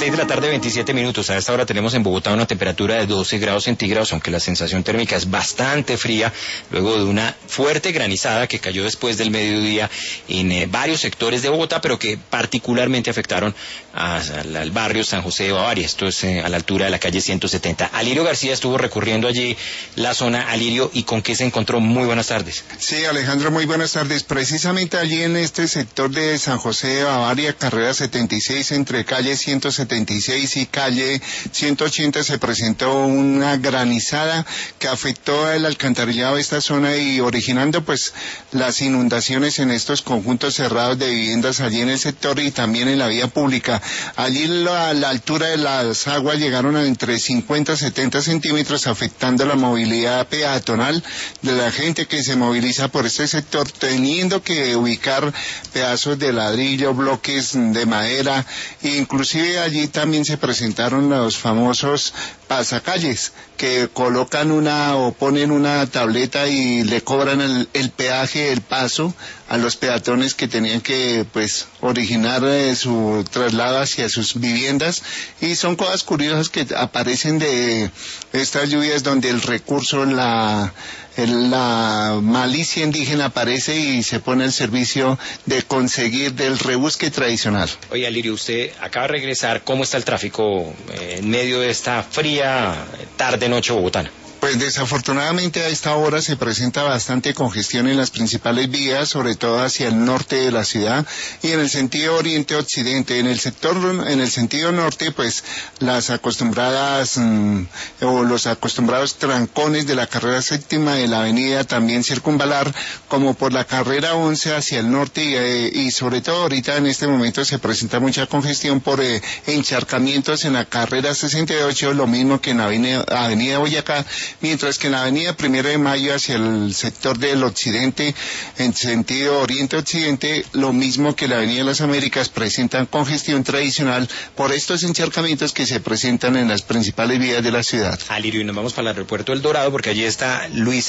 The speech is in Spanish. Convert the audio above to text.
6 de la tarde, 27 minutos. A esta hora tenemos en Bogotá una temperatura de 12 grados centígrados, aunque la sensación térmica es bastante fría, luego de una fuerte granizada que cayó después del mediodía en varios sectores de Bogotá, pero que particularmente afectaron al barrio San José de Bavaria. Esto es a la altura de la calle 170. Alirio García estuvo recorriendo allí la zona. Alirio, ¿y con qué se encontró? Muy buenas tardes. Sí, Alejandro, muy buenas tardes. Precisamente allí en este sector de San José de Bavaria, carrera 76, entre calle 176 y calle 180, se presentó una granizada que afectó el alcantarillado de esta zona y originando pues las inundaciones en estos conjuntos cerrados de viviendas allí en el sector y también en la vía pública. Allí la altura de las aguas llegaron a entre 50 y 70 centímetros, afectando la movilidad peatonal de la gente que se moviliza por este sector, teniendo que ubicar pedazos de ladrillo, bloques de madera, e inclusive allí también se presentaron los famosos pasacalles que colocan o ponen una tableta y le cobran el peaje, el paso a los peatones que tenían que pues originar su traslado hacia sus viviendas, y son cosas curiosas que aparecen de estas lluvias donde el recurso, la malicia indígena aparece y se pone al servicio de conseguir del rebusque tradicional. Oye, Alirio, usted acaba de regresar. ¿Cómo está el tráfico en medio de esta fría tarde-noche bogotana? Pues desafortunadamente a esta hora se presenta bastante congestión en las principales vías, sobre todo hacia el norte de la ciudad y en el sentido oriente-occidente. En el sentido norte, pues las acostumbradas o los acostumbrados trancones de la carrera séptima de la avenida también circunvalar, como por la carrera 11 hacia el norte y sobre todo ahorita en este momento se presenta mucha congestión por encharcamientos en la carrera 68, lo mismo que en la avenida Boyacá, mientras que en la avenida 1 de Mayo hacia el sector del occidente, en sentido oriente-occidente, lo mismo que la avenida de las Américas, presentan congestión tradicional por estos encharcamientos que se presentan en las principales vías de la ciudad. Alirio, y nos vamos para el aeropuerto El Dorado porque allí está Luis